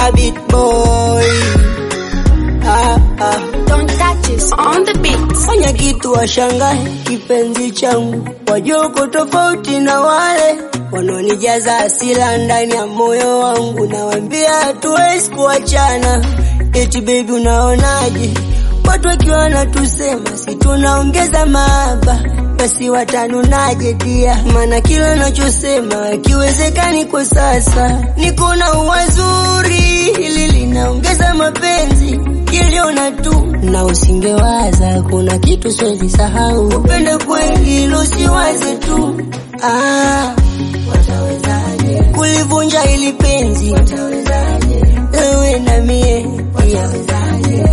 a beat boy. Don't touch us on the beat. Fanya kitu washangae kipenzi changu, wajoko tofauti na wale wanaonijaza hasira ndani ya moyo wangu. Nawaambia hatuwezi kuachana, eti baby unaonaje? Watu wakiwa wanatusema si tunaongeza mahaba, basi watanunaje dia? Maana kila nachosema kiwezekani kwa sasa. Niko na uwazuri hili linaongeza mapenzi, kiliona tu na usingewaza kuna kitu siwezi sahau. Upende kweli ilo siwaze tu. Watawezaje kulivunja hili penzi? Watawezaje wewe na mie? Watawezaje?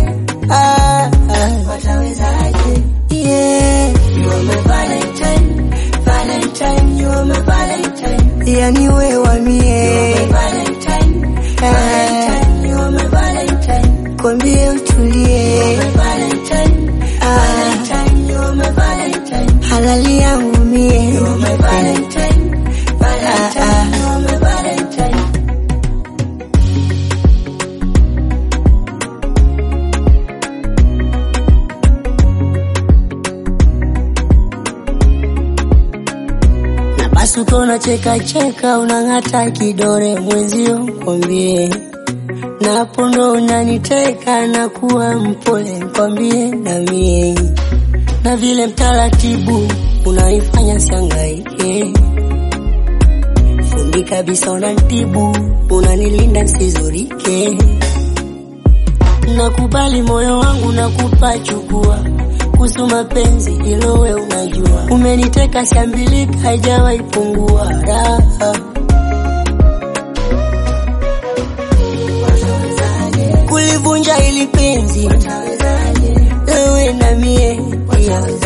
Watawezaje? Yeah, you are my Valentine, Valentine, you are my Valentine. Yani wewe mie, you are my Valentine, Valentine, you are my Valentine. Kwambie utulie, you are my Valentine, Valentine, you are my Valentine. Halali yangu mie, you are my Valentine, Valentine, you are my Valentine. Basi ukona cheka cheka unangata kidore mwenzio kwambie, na hapo ndo unaniteka na kuwa mpole kwambie na mie, na vile mtaratibu unaifanya siangaike, fundi kabisa unanitibu, unanilinda nisizurike. Nakubali moyo wangu nakupa, chukua kuhusu mapenzi ilo we unajua. Umeniteka siambilika, haijawahi pungua raha. Kulivunja hili penzi, wewe na mie.